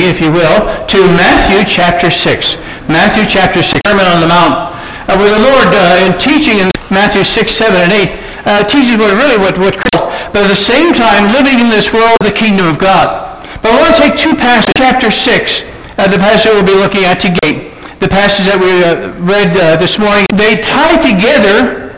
if you will, to Matthew chapter 6. Matthew chapter 6, Sermon on the Mount, where the Lord, in teaching in Matthew 6, 7, and 8, teaches what but at the same time living in this world of the kingdom of God. But I want to take two passages, chapter 6, the passage we'll be looking at today, the passage that we read this morning. They tie together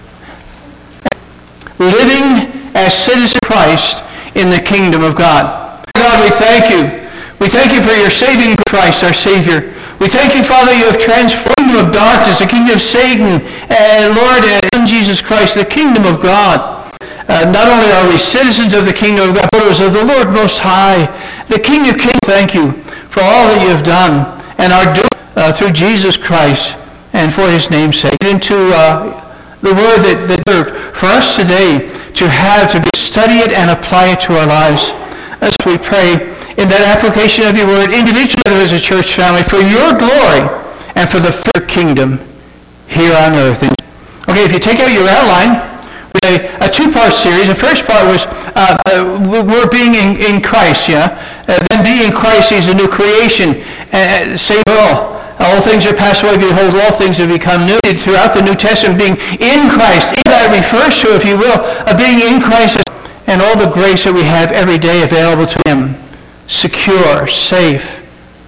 living as citizens of Christ in the kingdom of God. God, we thank you. We thank you for your saving Christ, our Savior. We thank you, Father, you have transformed the kingdom of darkness, the kingdom of Satan, and Lord, and Jesus Christ, the kingdom of God. Not only are we citizens of the kingdom of God, but of the Lord Most High, the King of Kings. Thank you for all that you have done and are doing through Jesus Christ and for his name's sake. Into the word that served for us today to study it and apply it to our lives. As we pray in that application of your word, individually as a church family, for your glory and for the kingdom here on earth. Okay, if you take out your outline, a two-part series. The first part was we're being in Christ, then being in Christ is a new creation. Same all things are passed away, behold, all things have become new. Throughout the New Testament, being in Christ, that refers to, if you will, being in Christ and all the grace that we have every day available to him. Secure, safe.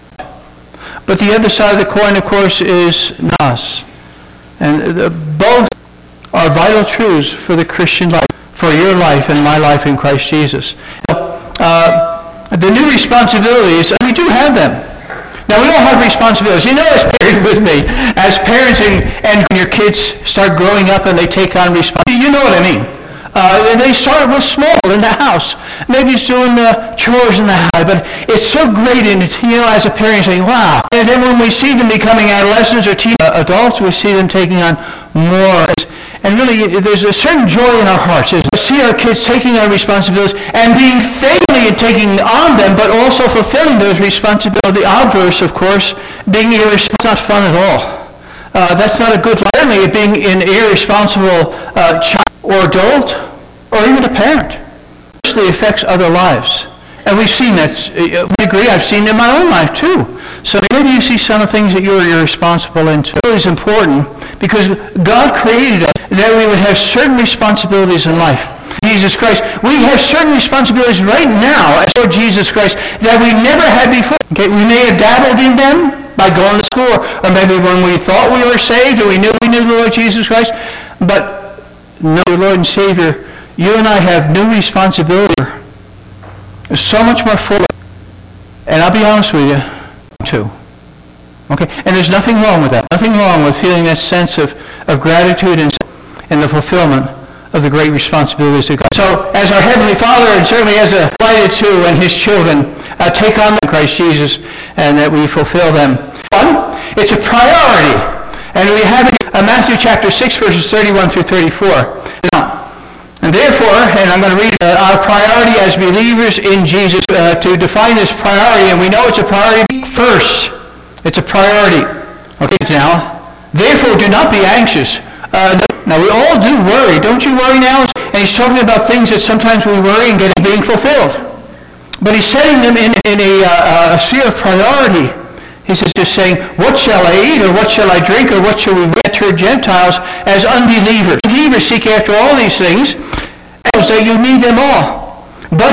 But the other side of the coin, of course, is us. And both are vital truths for the Christian life, for your life and my life in Christ Jesus. The new responsibilities, we do have them. Now, we all have responsibilities. You know, as parents with me, as parents and when your kids start growing up and they take on responsibilities, you know what I mean. They start with small in the house. Maybe it's doing the chores in the house, but it's so great, and as a parent saying, wow. And then when we see them becoming adolescents or adults, we see them taking on more. And really, there's a certain joy in our hearts as we see our kids taking on responsibilities and being faithfully in taking on them, but also fulfilling those responsibilities. The obverse, of course, being irresponsible is not fun at all. That's not a good life. Certainly, being an irresponsible child or adult or even a parent actually affects other lives. And we've seen that. We agree. I've seen it in my own life, too. So maybe you see some of the things that you're irresponsible into. It is important because God created us that we would have certain responsibilities in life. Jesus Christ, we have certain responsibilities right now as Lord Jesus Christ that we never had before. Okay, we may have dabbled in them by going to school, or maybe when we thought we were saved and we knew the Lord Jesus Christ. But no, Lord and Savior, you and I have new responsibility. There's so much more full. And I'll be honest with you, too. Okay? And there's nothing wrong with that. Nothing wrong with feeling that sense of gratitude and the fulfillment of the great responsibilities of God. So, as our Heavenly Father, and certainly as a delighted to and his children, take on Christ Jesus, and that we fulfill them. One, it's a priority. And we have it in Matthew chapter 6, verses 31 through 34. Now, and therefore, and I'm going to read our priority as believers in Jesus to define this priority, and we know it's a priority first. It's a priority. Okay, now, therefore do not be anxious. Now, we all do worry. Don't you worry now? And he's talking about things that sometimes we worry and get being fulfilled. But he's setting them in a sphere of priority. He says, just saying, what shall I eat, or what shall I drink, or what shall we enter Gentiles as unbelievers? Believers seek after all these things, and say you need them all. But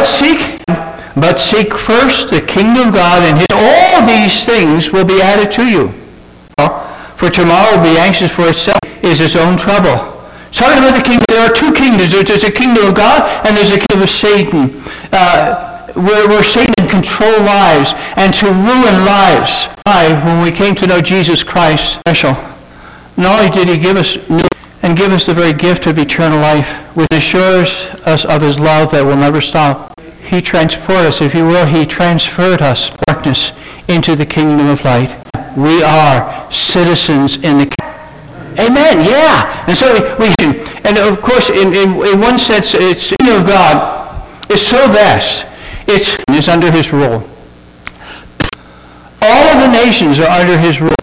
seek first the kingdom of God, and all these things will be added to you. For tomorrow will be anxious for itself, is its own trouble. Talking about the kingdom, there are two kingdoms. There's a kingdom of God, and there's a kingdom of Satan. Where Satan can control lives and to ruin lives. When we came to know Jesus Christ, special. Not only did he give us and give us the very gift of eternal life, which assures us of his love that will never stop. He transported us, if you will, he transferred us, darkness, into the kingdom of light. We are citizens in the kingdom. Amen, yeah. And so and of course, in one sense, it's the kingdom of God is so vast. It's under his rule. All of the nations are under his rule.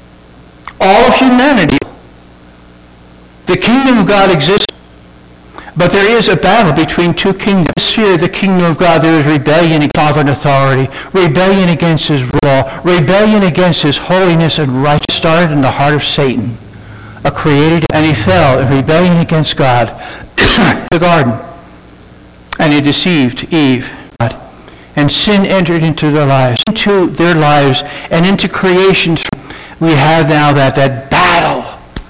All of humanity. The kingdom of God exists, But there is a battle between two kingdoms. In the sphere of the kingdom of God, there is rebellion against sovereign authority, rebellion against his law, rebellion against his holiness and righteousness. Started in the heart of Satan, a created, and he fell in rebellion against God in the garden. And he deceived Eve. And sin entered into their lives, and into creation. We have now that battle.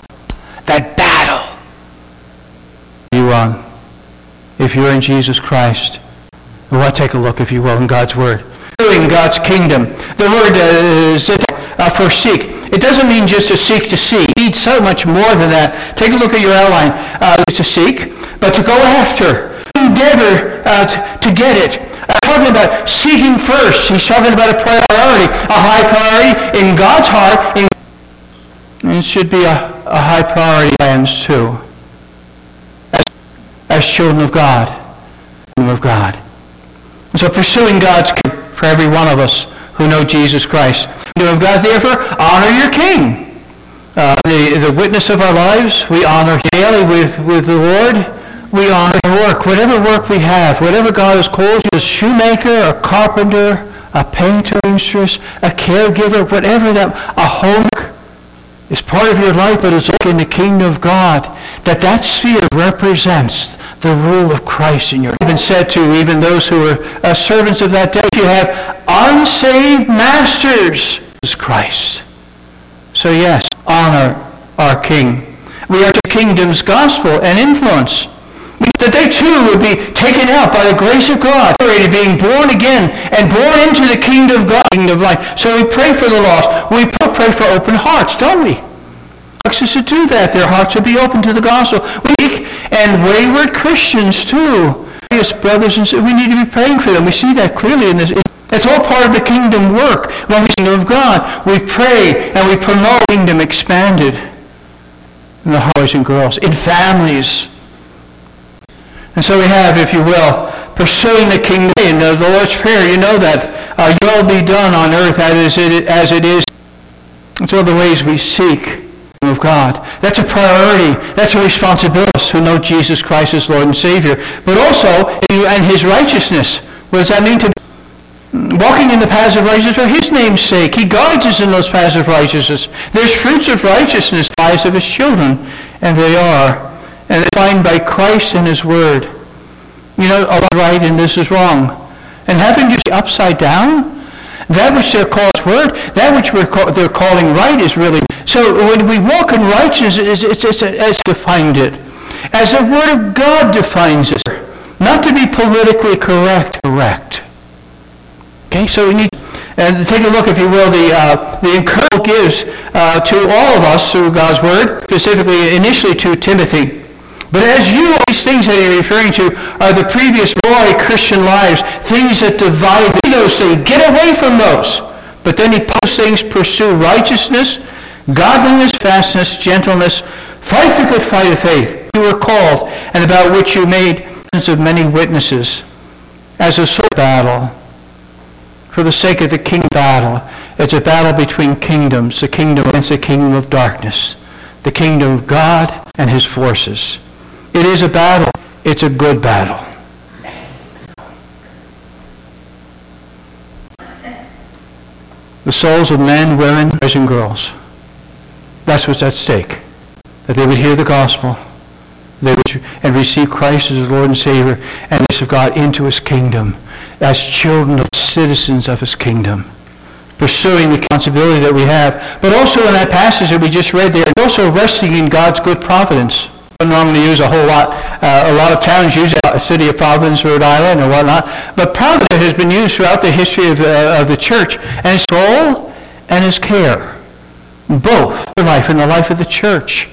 You on, if you're in Jesus Christ. Well, take a look, if you will, in God's Word. In God's kingdom. The word is for seek. It doesn't mean just to seek to see. It needs so much more than that. Take a look at your outline. To seek, but to go after. Endeavor to get it. Talking about seeking first. He's talking about a priority. A high priority in God's heart. And it should be a high priority in plans too. As children of God. And so pursuing God's kingdom for every one of us who know Jesus Christ. Kingdom of God, therefore, honor your King. The witness of our lives, we honor daily with the Lord. We honor work, whatever work we have, whatever God has called you, a shoemaker, a carpenter, a painter, a caregiver, whatever that, a homework is part of your life, but it's in the kingdom of God, that sphere represents the rule of Christ in your life. Even said to even those who were servants of that day, you have unsaved masters, is Christ. So yes, honor our King. We are the kingdom's gospel and influence. That they too would be taken out by the grace of God, being born again and born into the kingdom of God, kingdom of life. So we pray for the lost. We pray for open hearts, don't we? Asks us to do that. Their hearts would be open to the gospel. Weak and wayward Christians too. Yes, brothers and sisters, we need to be praying for them. We see that clearly in this. It's all part of the kingdom work. When we kingdom of God, we pray and we promote the kingdom expanded in the boys and girls, in families. And so we have, if you will, pursuing the kingdom. In the Lord's Prayer, you know that your will be done on earth as it is. It's all the ways we seek the kingdom of God. That's a priority. That's a responsibility who know Jesus Christ as Lord and Savior. But also, and his righteousness. What does that mean to be? Walking in the paths of righteousness for his name's sake. He guides us in those paths of righteousness. There's fruits of righteousness in the lives of his children. And they are. And they're defined by Christ and his word. You know, a lot right and this is wrong. And haven't you seen upside down? That which they're calling word, that which they're calling right is really. So when we walk in righteousness, it's as defined it. As the word of God defines it. Not to be politically correct. Okay, so we need to take a look, if you will, the encouragement gives to all of us through God's word, specifically initially to Timothy. But as you, all these things that you're referring to are the previous glory Christian lives, things that divide those things. Get away from those. But then he those things, pursue righteousness, godliness, fastness, gentleness, fight the good fight of faith. You were called, and about which you made of many witnesses, as a sort of battle. For the sake of the kingdom battle, it's a battle between kingdoms, the kingdom against the kingdom of darkness, the kingdom of God and his forces. It is a battle. It's a good battle. The souls of men, women, boys and girls. That's what's at stake. That they would hear the gospel, they would and receive Christ as Lord and Savior, and this of God into his kingdom, as children of citizens of his kingdom, pursuing the responsibility that we have. But also in that passage that we just read there, also resting in God's good providence. I don't normally use a whole lot. A lot of towns use the city of Providence, Rhode Island, or whatnot. But Providence has been used throughout the history of the church, and his soul and his care, both the life and the life of the church.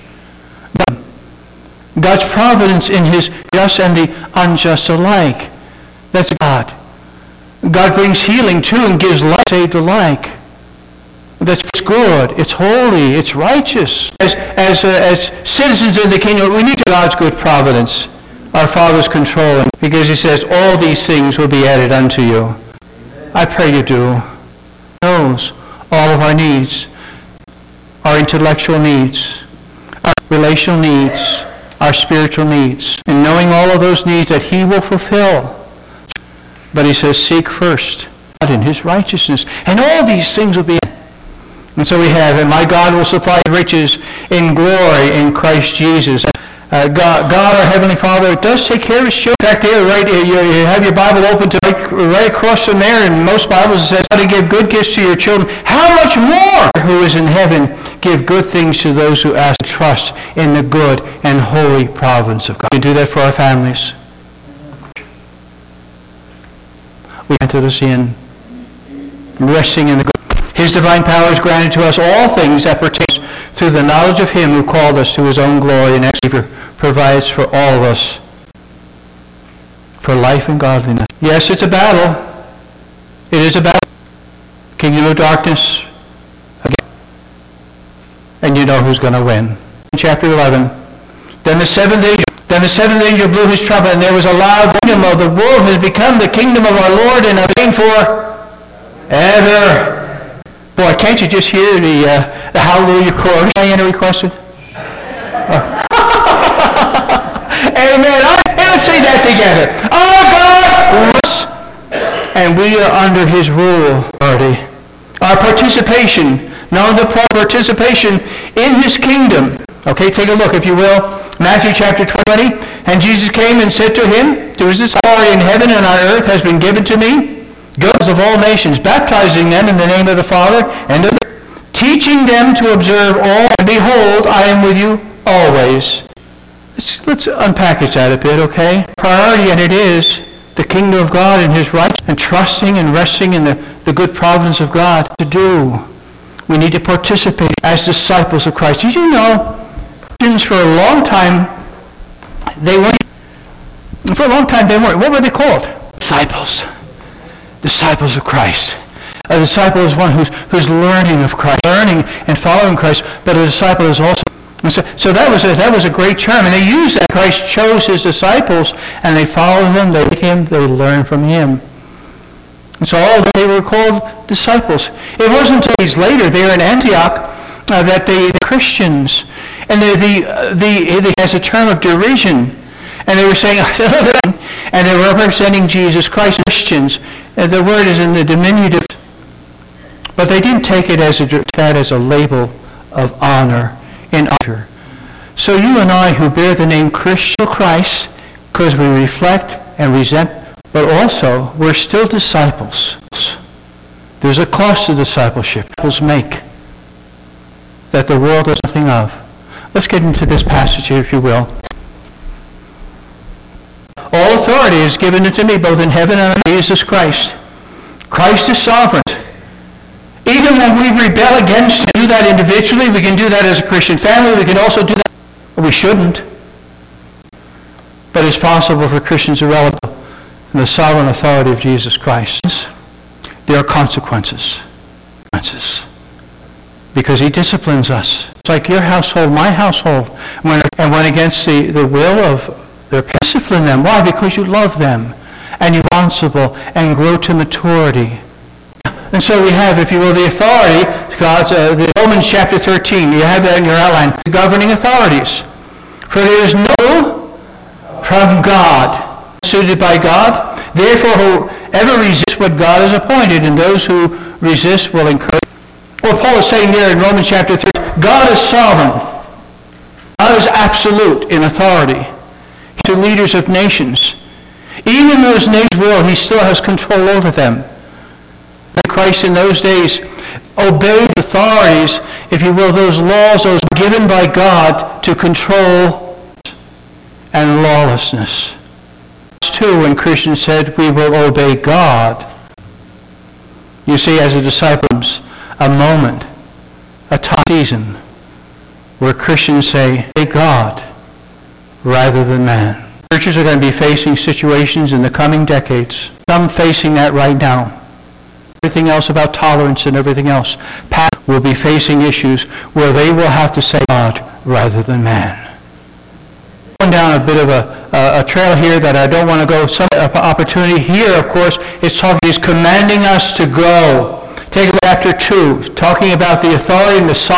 God's providence in his just and the unjust alike. That's God. God brings healing too and gives life saved alike. That's good. It's holy. It's righteous. As citizens of the kingdom, we need God's good providence, our Father's controlling, because he says, all these things will be added unto you. I pray you do. He knows all of our needs, our intellectual needs, our relational needs, our spiritual needs, and knowing all of those needs that he will fulfill. But he says, seek first God in his righteousness, and all these things will be added. And so we have, and my God will supply riches in glory in Christ Jesus. God, our Heavenly Father, does take care of his children. In fact, there, right, you have your Bible open to right across from there, and most Bibles it says how to give good gifts to your children. How much more, who is in heaven, give good things to those who ask and trust in the good and holy providence of God. We do that for our families. We enter us in, resting in the good. His divine power is granted to us all things that pertain through the knowledge of him who called us to his own glory and Savior provides for all of us for life and godliness. Yes, it's a battle. It is a battle. Kingdom of darkness again. And you know who's going to win. Chapter 11. Then the seventh angel blew his trumpet, and there was a loud kingdom of the world has become the kingdom of our Lord and our reign forever. Boy, can't you just hear the hallelujah chorus? Diana requested. Amen. Let's say that together. Our God rules, and we are under his rule authority. Our participation, in his kingdom. Okay, take a look, if you will. Matthew chapter 20. And Jesus came and said to him, there is this authority in heaven and on earth has been given to me. Go of all nations, baptizing them in the name of the Father and of the Son, teaching them to observe all, and behold, I am with you always. Let's unpackage that a bit, okay? Priority, and it is the kingdom of God and his righteousness, and trusting and resting in the good providence of God to do. We need to participate as disciples of Christ. Did you know, for a long time, they weren't. What were they called? Disciples. Disciples of Christ. A disciple is one who's learning of Christ, learning and following Christ, but a disciple is also. So that was a great term, and they used that. Christ chose his disciples, and they followed him, they like him, they learned from him. And so all they were called disciples. It wasn't until days later, there in Antioch, that the Christians, and they as a term of derision, and they were saying, and they were representing Jesus Christ, Christians. The word is in the diminutive, but they didn't take it as a label of honor and honor. So you and I who bear the name Christian Christ, because we reflect and resent, but also we're still disciples. There's a cost to discipleship. Disciples make that the world does nothing of. Let's get into this passage here, if you will. All authority is given unto me, both in heaven and on Jesus Christ. Christ is sovereign. Even when we rebel against him, we do that individually. We can do that as a Christian family. We can also do that. We shouldn't. But it's possible for Christians to rely on the sovereign authority of Jesus Christ. There are consequences. Because he disciplines us. It's like your household, my household, went against the will of their parents. Discipline them. Why? Because you love them, and you're responsible and grow to maturity. And so we have, if you will, the authority, God's, the Romans chapter 13, you have that in your outline, the governing authorities. For there is no from God, suited by God. Therefore, whoever resists what God has appointed, and those who resist will incur. What Paul is saying there in Romans chapter 13, God is sovereign. God is absolute in authority to leaders of nations. Even those nations will, he still has control over them. Christ in those days obeyed the authorities, if you will, those laws, those given by God to control and lawlessness. Too, when Christians said, we will obey God. You see, as a disciple, a moment, a time, season, where Christians say, obey God rather than man. Churches are going to be facing situations in the coming decades. Some facing that right now. Everything else about tolerance and everything else. Pastors will be facing issues where they will have to say God rather than man. Going down a bit of a trail here that I don't want to go. Some opportunity here, of course, is commanding us to grow. Take chapter 2, talking about the authority and the sovereignty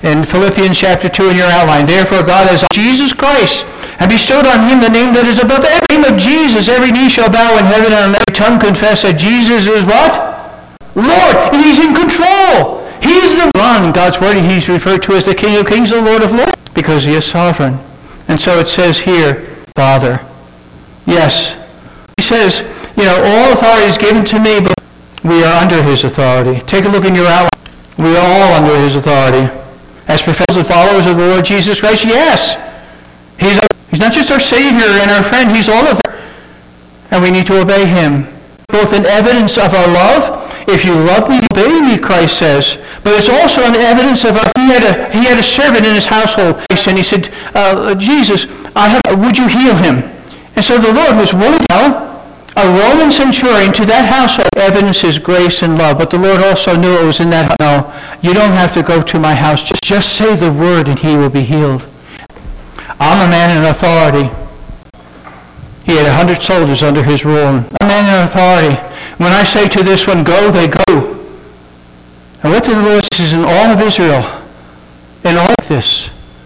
in Philippians chapter 2 in your outline. Therefore God has Jesus Christ and bestowed on him the name that is above every name of Jesus. Every knee shall bow in heaven and on every tongue confess that Jesus is what? Lord. And he's in control. He's the one. God's word, he's referred to as the King of Kings, the Lord of Lords, because he is sovereign. And so it says here, Father. Yes. He says, all authority is given to me, but we are under his authority. Take a look in your outline. We are all under his authority. As professors and followers of the Lord Jesus Christ, yes. He's not just our Savior and our friend, he's all of us. And we need to obey him. Both an evidence of our love. If you love me, obey me, Christ says. But it's also an evidence of our... He had a servant in his household, and he said, Jesus, would you heal him? And so the Lord was willing to a Roman centurion to that household evidence his grace and love. But the Lord also knew it was in that house. No, you don't have to go to my house. Just say the word and he will be healed. I'm a man in authority. He had 100 soldiers under his rule. I'm a man in authority. When I say to this one, go, they go. And what did the Lord say in all of Israel? In all of this.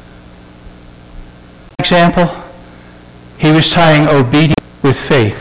Example, he was tying obedience with faith.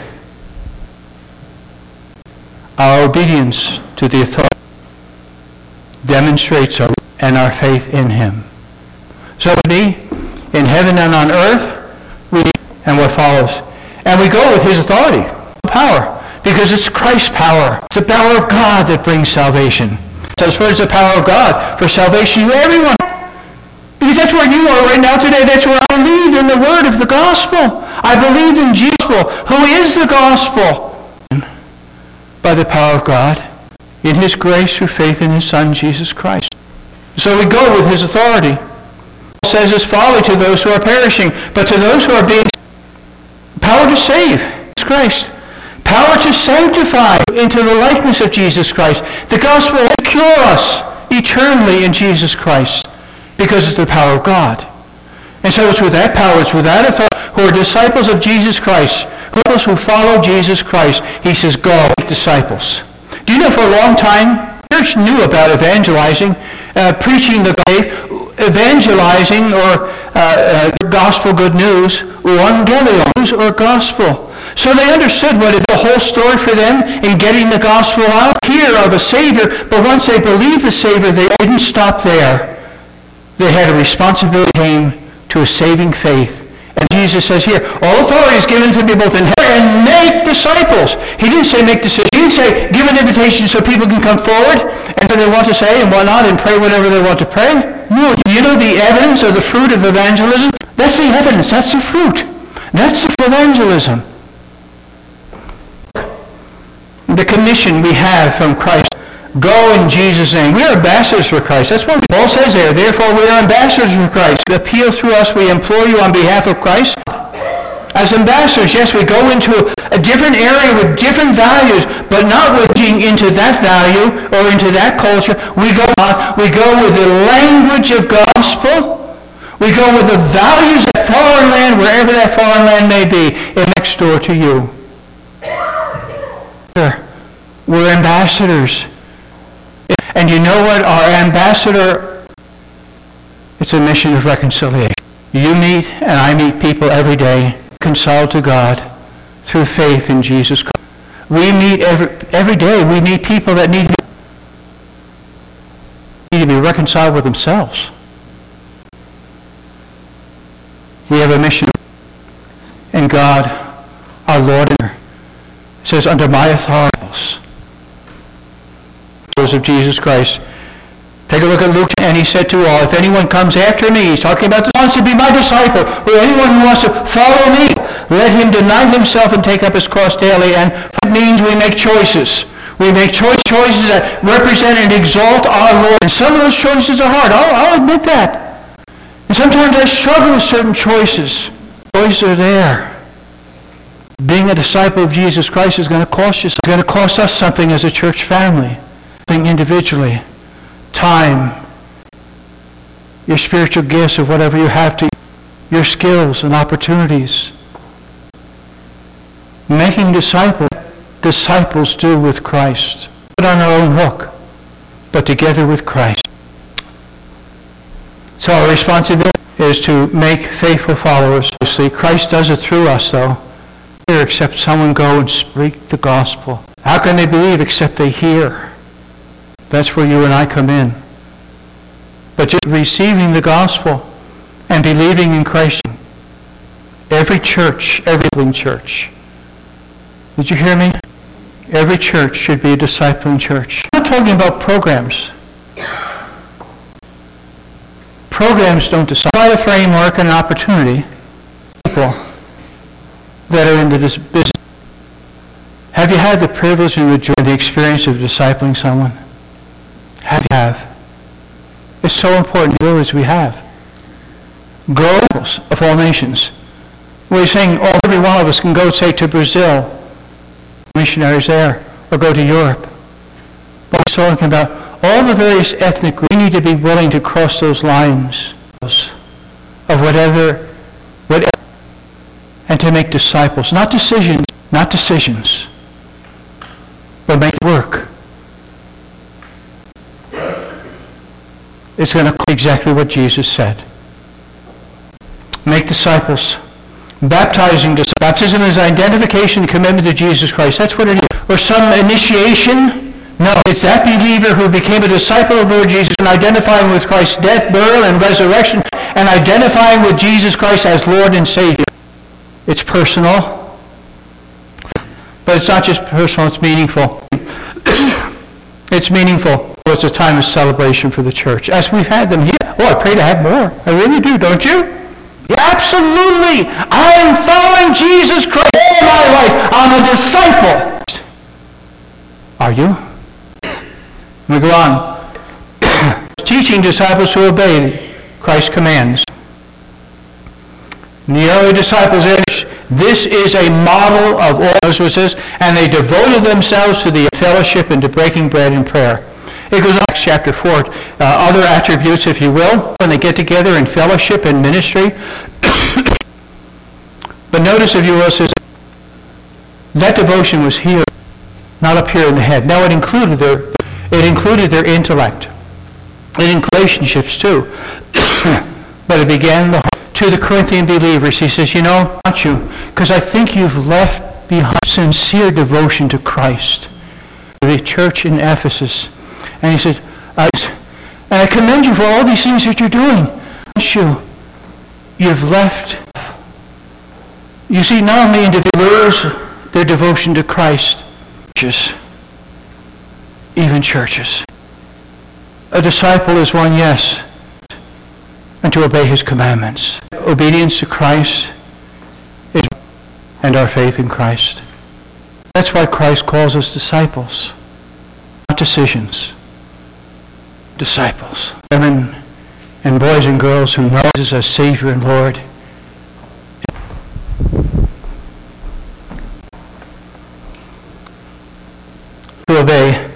Our obedience to the authority demonstrates our faith in him. So be in heaven and on earth, and what follows. And we go with his authority, power, because it's Christ's power. It's the power of God that brings salvation. So as far as the power of God for salvation, you everyone. Because that's where you are right now today. That's where I believe in the word of the gospel. I believe in Jesus, who is the gospel. By the power of God, in his grace through faith in his Son, Jesus Christ. So we go with his authority. Paul says it's folly to those who are perishing, but to those who are being power to save, Jesus Christ. Power to sanctify into the likeness of Jesus Christ. The gospel will cure us eternally in Jesus Christ because it's the power of God. And so it's with that power, it's with that authority, who are disciples of Jesus Christ, who follow Jesus Christ. He says, go, make disciples. Do you know for a long time, the church knew about evangelizing, preaching the gospel, evangelizing or gospel good news, evangelion or gospel. So they understood what is the whole story for them in getting the gospel out here of a Savior. But once they believed the Savior, they didn't stop there. They had a responsibility came to a saving faith. And Jesus says here, all authority is given to me both in heaven and make disciples. He didn't say make decisions. He didn't say give an invitation so people can come forward and what they want to say and whatnot and pray whatever they want to pray. No, you know the evidence or the fruit of evangelism? That's the evidence. That's the fruit. That's the evangelism. The commission we have from Christ. Go in Jesus' name. We are ambassadors for Christ. That's what Paul says there. Therefore, we are ambassadors for Christ. Appeal through us, we implore you on behalf of Christ. As ambassadors, yes, we go into a different area with different values, but not looking into that value or into that culture. We go with the language of gospel. We go with the values of foreign land, wherever that foreign land may be, next door to you. We're ambassadors. And you know what? Our ambassador, it's a mission of reconciliation. You meet and I meet people every day, reconciled to God through faith in Jesus Christ. We meet every day. We meet people that need to be reconciled with themselves. We have a mission. And God, our Lord, says, under my authority, of Jesus Christ. Take a look at Luke, and he said to all, if anyone comes after me, he's talking about the wants to be my disciple, or anyone who wants to follow me, let him deny himself and take up his cross daily. And that means we make choices. We make choices that represent and exalt our Lord. And some of those choices are hard. I'll admit that. And sometimes I struggle with certain choices. Choices are there. Being a disciple of Jesus Christ is going to cost you something. It's going to cost us something as a church family. Something individually. Time. Your spiritual gifts of whatever you have to. Your skills and opportunities. Making disciples do with Christ. Not on our own hook, but together with Christ. So our responsibility is to make faithful followers. Obviously, Christ does it through us, though. Except someone go and speak the gospel. How can they believe except they hear? That's where you and I come in. But just receiving the gospel and believing in Christ. Every church, every church. Did you hear me? Every church should be a discipling church. I'm not talking about programs. Programs don't decide. Provide a framework and an opportunity. People that are in the business. Have you had the privilege and the joy, the experience of discipling someone? Have. It's so important the abilities we have. Growers of all nations. We're saying every one of us can go, say, to Brazil, missionaries there, or go to Europe. But we're talking about all the various ethnic groups. We need to be willing to cross those lines of whatever, and to make disciples. Not decisions, but make it work. It's going to be exactly what Jesus said. Make disciples. Baptizing. Baptism is identification and commitment to Jesus Christ. That's what it is. Or some initiation? No, it's that believer who became a disciple of the Lord Jesus and identifying with Christ's death, burial, and resurrection, and identifying with Jesus Christ as Lord and Savior. It's personal. But it's not just personal, it's meaningful. It's meaningful. It's a time of celebration for the church, as we've had them here. Oh, I pray to have more. I really do, don't you? Yeah, absolutely. I'm following Jesus Christ all my life. I'm a disciple. Are you? Let me go on. Teaching disciples to obey Christ's commands. And the early disciples, this is a model of all it says, and they devoted themselves to the fellowship and to breaking bread and prayer. It goes on Acts chapter 4, other attributes, if you will, when they get together in fellowship and ministry. But notice, if you will, it says that devotion was here, not up here in the head. Now it included their intellect. It included relationships too. But it began to the Corinthian believers. He says, not you, because I think you've left behind sincere devotion to Christ. The church in Ephesus. And he said, I commend you for all these things that you're doing. You've left. You see, not only individuals lose their devotion to Christ, even churches. A disciple is one, yes, and to obey his commandments. Obedience to Christ and our faith in Christ. That's why Christ calls us disciples, not decisions. Disciples. Women and boys and girls who know Jesus as Savior and Lord. To obey.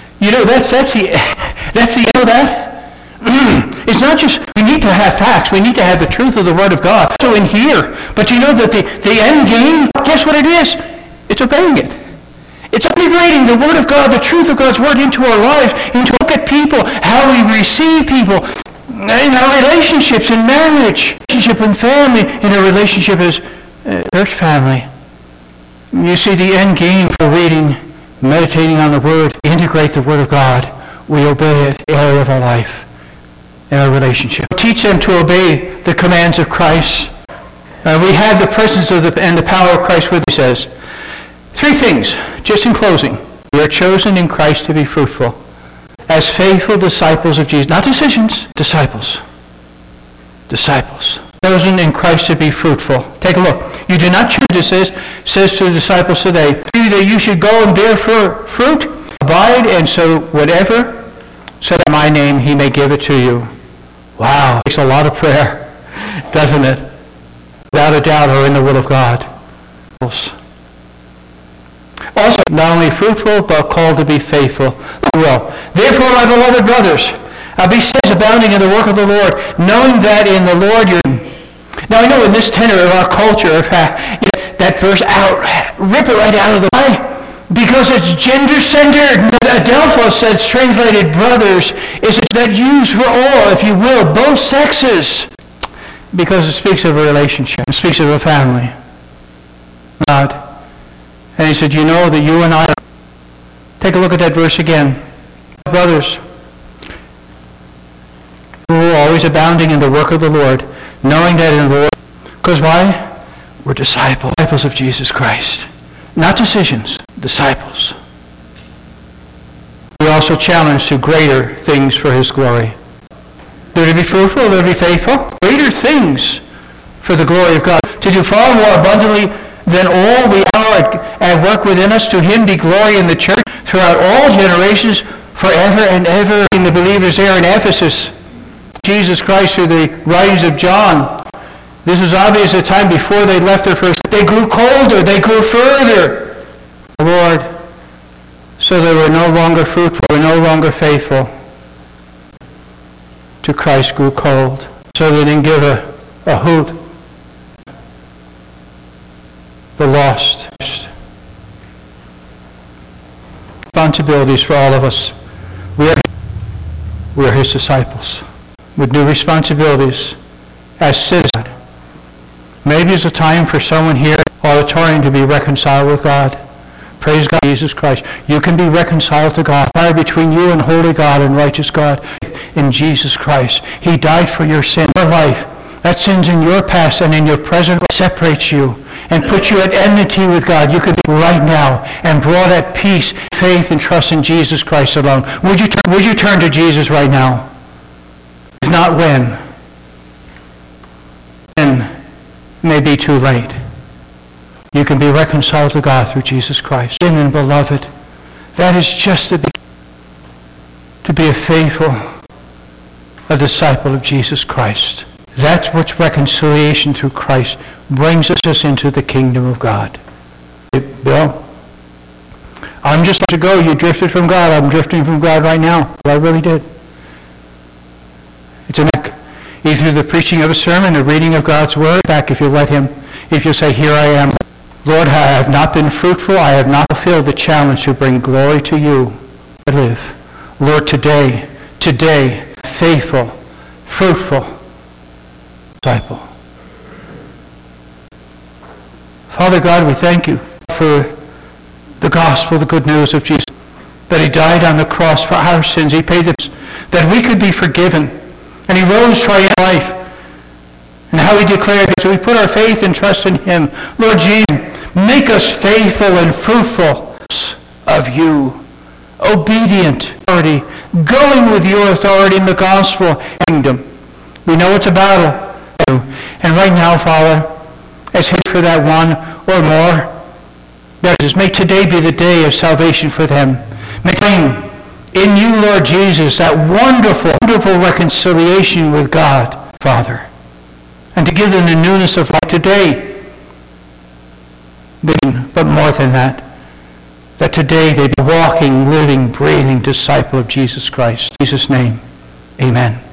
It's not just, we need to have facts. We need to have the truth of the Word of God. So in here, but you know that the end game, guess what it is? It's obeying it. It's integrating the Word of God, the truth of God's Word into our lives, into look at people, how we receive people, in our relationships, in marriage, relationship in family, in our relationship as church family. You see, the end game for reading, meditating on the Word, integrate the Word of God. We obey it in every area of our life, in our relationship. Teach them to obey the commands of Christ. We have the presence of and the power of Christ with us, he says. 3 things, just in closing. We are chosen in Christ to be fruitful as faithful disciples of Jesus. Not decisions, disciples. Disciples. Chosen in Christ to be fruitful. Take a look. You do not choose, it says to the disciples today, that you should go and bear fruit, abide, and so whatever, so that my name he may give it to you. Wow. It takes a lot of prayer, doesn't it? Without a doubt, are in the will of God. Also, not only fruitful, but called to be faithful. Well, therefore, my beloved brothers, be steadfast, abounding in the work of the Lord, knowing that in the Lord you're... Now, I know in this tenor of our culture, that verse out, rip it right out of the way. because it's gender-centered. Adelphos says, translated brothers, is that used for all, if you will, both sexes. Because it speaks of a relationship. It speaks of a family. God. And he said, you know that you and I... Take a look at that verse again. Brothers, who are always abounding in the work of the Lord, knowing that in the Lord... Because why? We're disciples of Jesus Christ. Not decisions, disciples. We also challenge to greater things for his glory. They're to be fruitful, they're to be faithful. Greater things for the glory of God. To do far more abundantly than all we are at work within us. To him be glory in the church throughout all generations, forever and ever. In the believers there in Ephesus, Jesus Christ through the writings of John. This was obvious at the time before they left their first. They grew colder, they grew further. Lord, so they were no longer fruitful, they were no longer faithful. To Christ grew cold. So they didn't give a hoot. The lost. Responsibilities for all of us. We are his disciples. With new responsibilities as citizens. Maybe it's a time for someone here in the auditorium to be reconciled with God. Praise God, Jesus Christ. You can be reconciled to God. Fire between you and holy God and righteous God in Jesus Christ. He died for your sin, your life. That sin's in your past and in your present separates you and puts you at enmity with God. You could be right now and brought at peace, faith, and trust in Jesus Christ alone. Would you turn to Jesus right now? If not, when? When may be too late. You can be reconciled to God through Jesus Christ. And beloved, that is just to be a faithful, a disciple of Jesus Christ. That's what reconciliation through Christ brings us into the kingdom of God. Bill, I'm just to go. You drifted from God. I'm drifting from God right now. I really did. It's either through the preaching of a sermon, the reading of God's word, back if you let him, if you say, here I am. Lord, I have not been fruitful. I have not fulfilled the challenge to bring glory to you. I live. Lord, today, faithful, fruitful disciple. Father God, we thank you for the gospel, the good news of Jesus, that he died on the cross for our sins. He paid the price that we could be forgiven. And he rose triumphant life. And how he declared, so we put our faith and trust in him. Lord Jesus, make us faithful and fruitful of you. Obedient authority, going with your authority in the gospel kingdom. We know it's a battle. And right now, Father, as hate for that one or more, may today be the day of salvation for them. May in you, Lord Jesus, that wonderful, wonderful reconciliation with God, Father. And to give them the newness of life today. But more than that today they be walking, living, breathing disciple of Jesus Christ. In Jesus' name, amen.